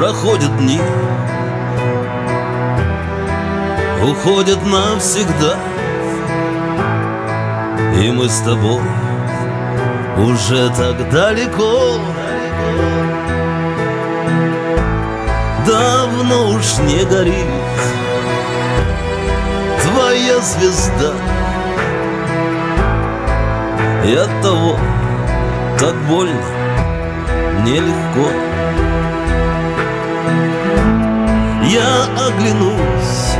Проходят дни, уходят навсегда, и мы с тобой уже так далеко. Давно уж не горит твоя звезда, и оттого так больно, нелегко. Я оглянусь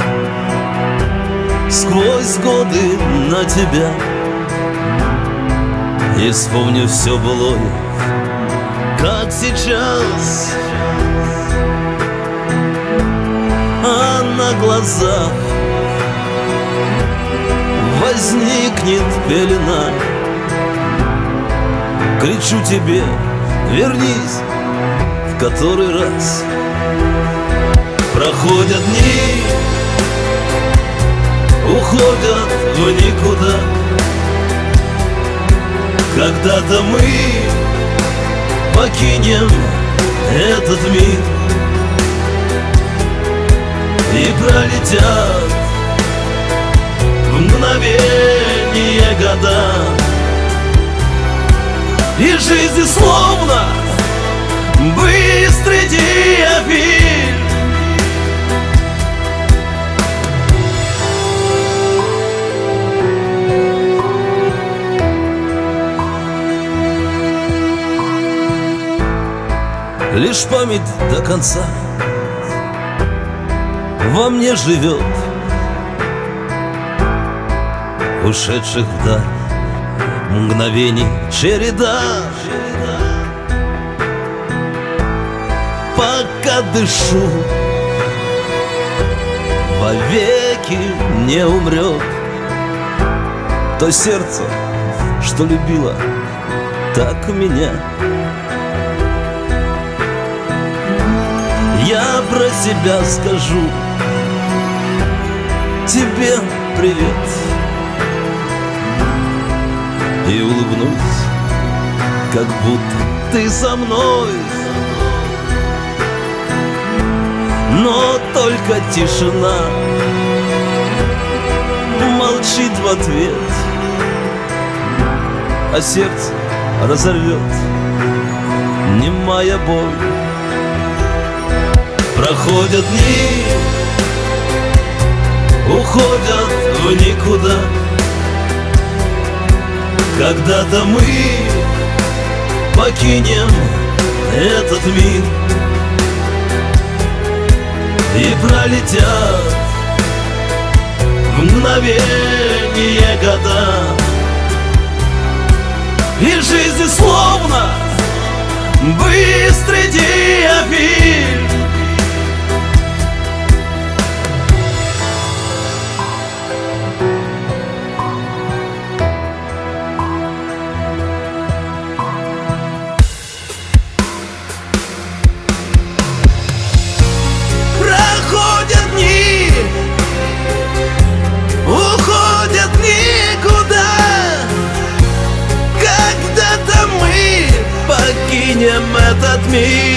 сквозь годы на тебя и вспомню все былое, как сейчас. А на глазах возникнет пелена. Кричу тебе: вернись в который раз. Проходят дни, уходят в никуда. Когда-то мы покинем этот мир, и пролетят в мгновение года, и жизнь словно быстрый диафильм. Лишь память до конца во мне живет, ушедших вдаль мгновений череда. Пока дышу, вовеки не умрет то сердце, что любило так меня. Я про себя скажу тебе привет и улыбнусь, как будто ты со мной. Но только тишина молчит в ответ, а сердце разорвет немая боль. Проходят дни, уходят в никуда. Когда-то мы покинем этот мир, и пролетят в мгновение года, и жизнь словно быстрый диафильм. Покинем этот мир.